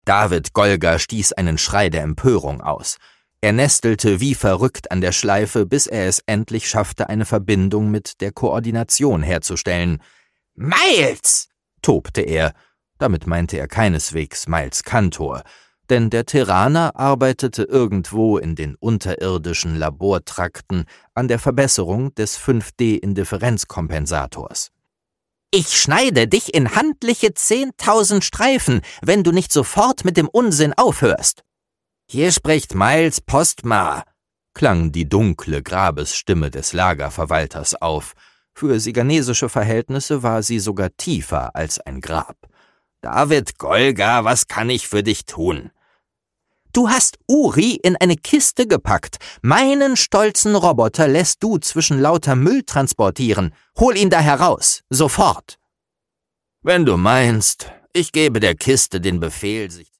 David Golga stieß einen Schrei der Empörung aus. Er nestelte wie verrückt an der Schleife, bis er es endlich schaffte, eine Verbindung mit der Koordination herzustellen. »Miles!« tobte er. Damit meinte er keineswegs Miles Kantor, denn der Terraner arbeitete irgendwo in den unterirdischen Labortrakten an der Verbesserung des 5D-Indifferenzkompensators. »Ich schneide dich in handliche 10.000 Streifen, wenn du nicht sofort mit dem Unsinn aufhörst.« »Hier spricht Miles Postma«, klang die dunkle Grabesstimme des Lagerverwalters auf. Für siganesische Verhältnisse war sie sogar tiefer als ein Grab. »David Golga, was kann ich für dich tun?« »Du hast Uri in eine Kiste gepackt. Meinen stolzen Roboter lässt du zwischen lauter Müll transportieren. Hol ihn da heraus, sofort.« »Wenn du meinst, ich gebe der Kiste den Befehl, sich